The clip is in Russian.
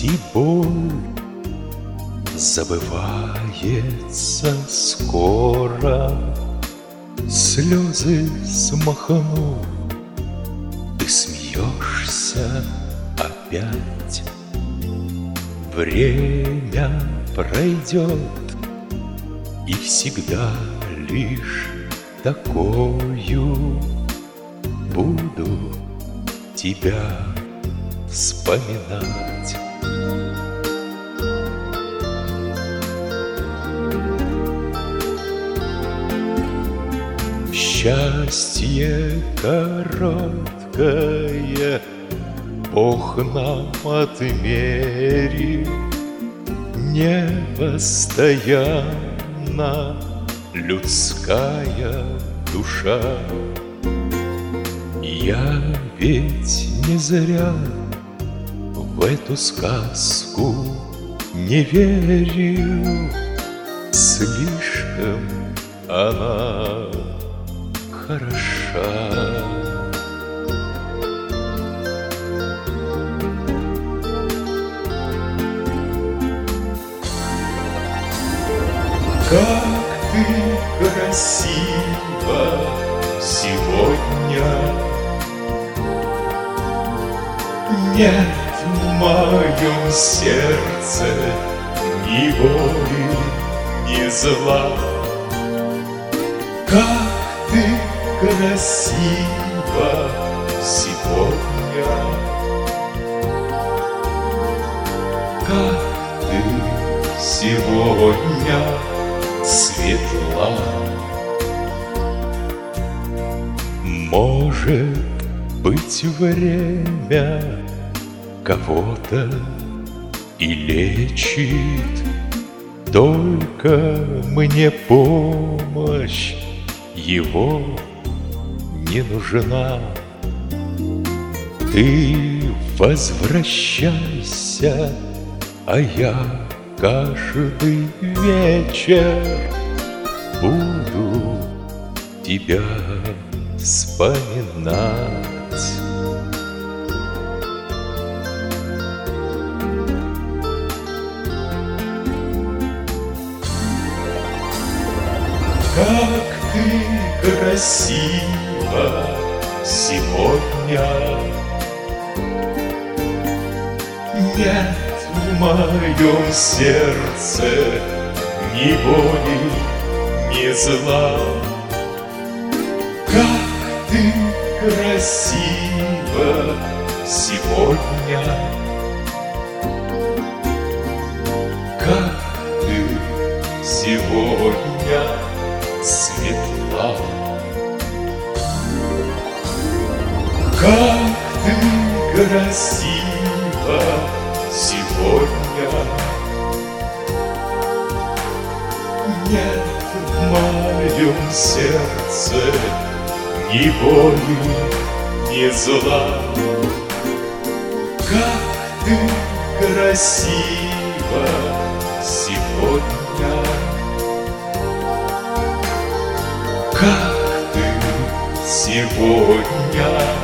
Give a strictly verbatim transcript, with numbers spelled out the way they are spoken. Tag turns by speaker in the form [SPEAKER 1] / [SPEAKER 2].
[SPEAKER 1] и боль забывается скоро. Слезы смахнул, ты смеешься опять. Время пройдет, и всегда лишь такою буду тебя вспоминать. Счастье короткое Бог нам отмерил, непостоянна людская душа. Я ведь не зря в эту сказку не верю, слишком она хороша. Как ты красива сегодня! Нет в моем сердце ни боли, ни зла. Как ты красива сегодня! Как ты сегодня светла! Может быть, время кого-то и лечит, только мне помощь его не нужна. Ты возвращайся, а я каждый вечер буду тебя вспоминать. Как ты красива сегодня! Нет в моем сердце ни боли, ни зла. Как ты красива сегодня! Как ты сегодня светла! Как ты красива сегодня! Нет в моем сердце ни боли, ни зла. Как ты красива сегодня! Как ты сегодня